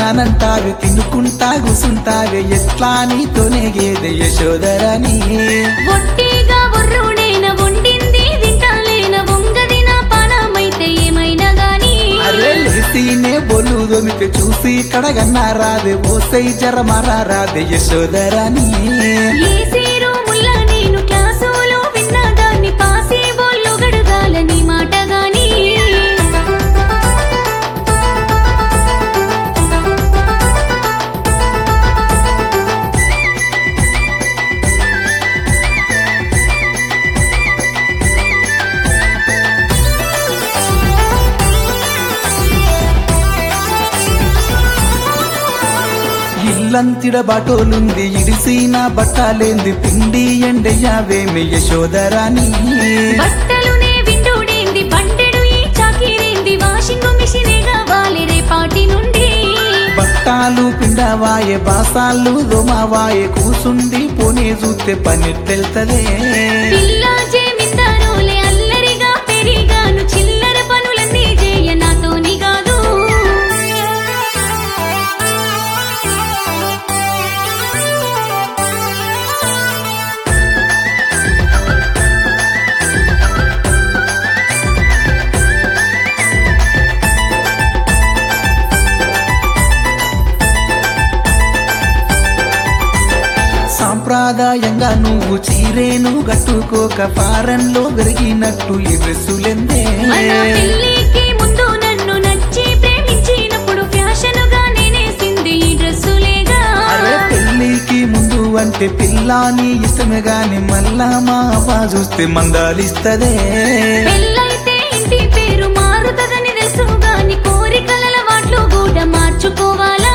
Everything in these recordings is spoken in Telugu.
తింటానంటావే తినుకుంటా కూసుంటావే ఎట్లా నీతోనే గేదె యశోదరాని ఒట్టిగా బుర్రుడేన వండింది తింటాలేన వంగది నా పానమైతే ఏమైనా గాని అరే లేసీనే బొలు దొమితే చూసి కడగన్నా రాదే ఓసై జరమరా రాదే యశోదరాని ఈ సీరు ముల్ల నేను క్లాసులో విన్నా దాన్ని పాసి బోళ్ళు గడగాలని మాట గాని ఇల్లంతిడ బాటోలుంది ఇడిసిన బట్టాలేంది పిండి ఎండయ్యావేమి యశోదరాని బట్టలునే విండుడేంది బండెడు ఈ చాకిరేంది వాషింగ్ మిషనే కావాలి రేపాటి నుండి బట్టాలు పిండవాయే బాసాలు దోమవాయే కూసుండి పోనీ చూస్తే పనిట్టెళ్తదే పిల్ల జేమిందారోలే అల్లరిగా పెరిగాను చిల్లర పనులన్నీ చేయ నాతోని కాదు సాంప్రదాయంగా నువ్వు చీరేను గట్టుకోక ఫారెన్లో పెరిగినట్టు ఈ డ్రెస్సులెందే మన పెళ్ళికి ముందు నన్ను నచ్చి ప్రేమించినప్పుడు ఫ్యాషనుగా నేనేసింది ఈ డ్రెస్సులేగా అరే పెళ్ళికి ముందు అంటే పిల్లాని ఇష్టమే గాని మళ్ళా మా అవ్వ చూస్తే మందాలిస్తదే పెళ్ళైతే ఇంటి పేరు మారుతదని తెలుసు గాని కోరికల వాట్లు కూడా మార్చుకోవాలా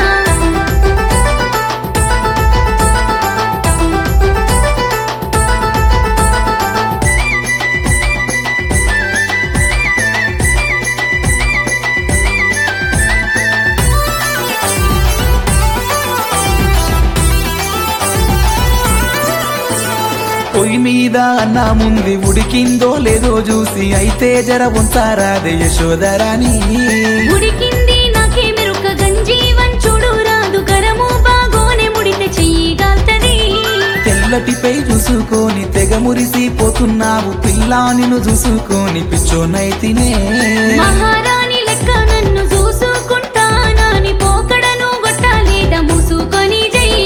పొయ్యి మీద అన్నముంది ఉడికిందో లేదో చూసి అయితే జర ఉంచారాదే యశోదరాని ఉడికింది నాకే మెరుక గంజి వంచుడు రాదు గరము బాగోనే ముడితే చెయ్యి గాల్తది తెల్లటిపై చూసుకొని తెగ మురిసిపోతున్నావు పిల్లా నిన్ను చూసుకొని పిచ్చోనైతినే మహారాణి లెక్క నన్ను చూసుకుంటానని పోకడను గొట్టాలేట మూసుకొని చెయ్యి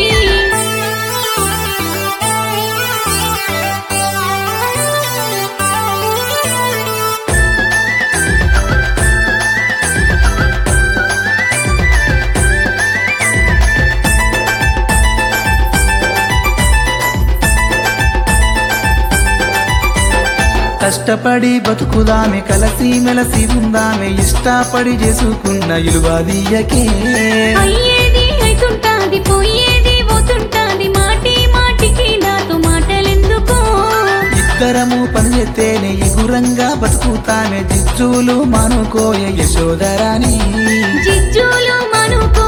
కష్టపడి బతుకుదామె కలసి మెలసి ఉందామె ఇష్టపడి చేసుకున్న ఇలువాదియకే అయ్యేది అయితుంటాది పోయేది పోతుంటాది మాటి మాటికి నాతో మాటలెందుకో ఇద్దరము పనిచేస్తేనే ఎగురంగా బతుకుతామె జిజ్జులు మానుకోయ యశోదరాని జిజ్జులు మనుకో